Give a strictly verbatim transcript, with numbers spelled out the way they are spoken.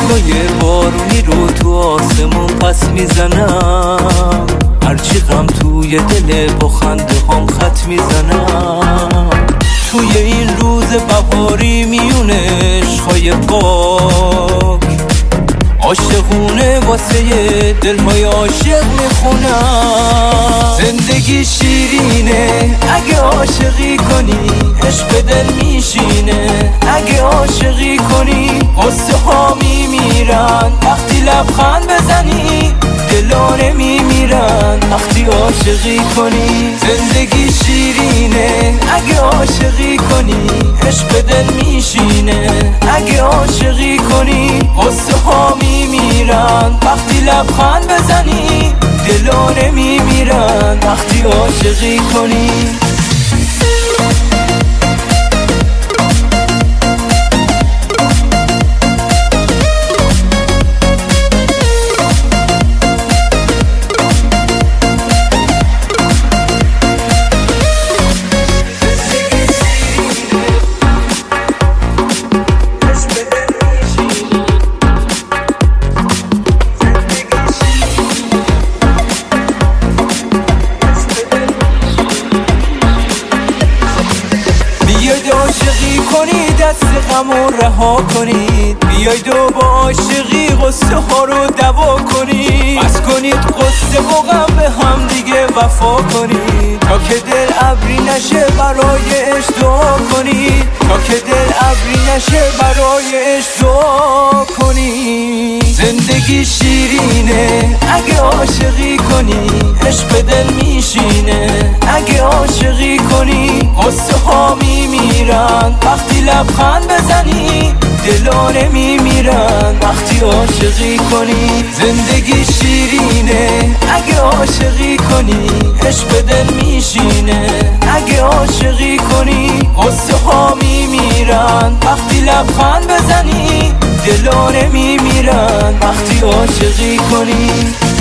اشکای بارونی رو تو آسمون پس میزنم، هرچی غم توی دل با خنده هم خط میزنم. توی این روز بهاری میونه عشقای پاک، عاشقونه واسه دلهای عاشق میخونم. زندگی شیرینه اگه عاشقی کنی، عشق دل میشینه اگه عاشقی کنی. قصه ها میمیرن وقتی لبخند بزنی، دلانه میمیرن وقتی عاشقی کنی. زندگی شیرینه اگه عاشقی کنی، عشق دل میشینه اگه عاشقی کنی. قصه ها میمیرن وقتی لبخند بزنی، دلانه میمیرن وقتی عاشقی کنی. عاشقی کنید دست غمو رها کنید، بیاید و با عاشقی غصه ها رو دوا کنید. بس کنید غصه و غم به هم دیگه وفا کنید، تا که دل ابری نشه برای عشق دعا کنید، تا که دل ابری نشه برای عشق دعا کنید. زندگی شیرینه اگه عاشقی کنی، عشق دل میشینه اگه عاشقی کنی. قصه ها میمیرن وقتی لبخند بزنی، دلانه میمیرن وقتی عاشقی کنی. زندگی شیرینه اگه عاشقی کنی، عشق دل میشینه اگه عاشقی کنی. قصه ها میمیرن وقتی لبخند بزنی، دلانه میمیرن وقتی عاشقی کنی.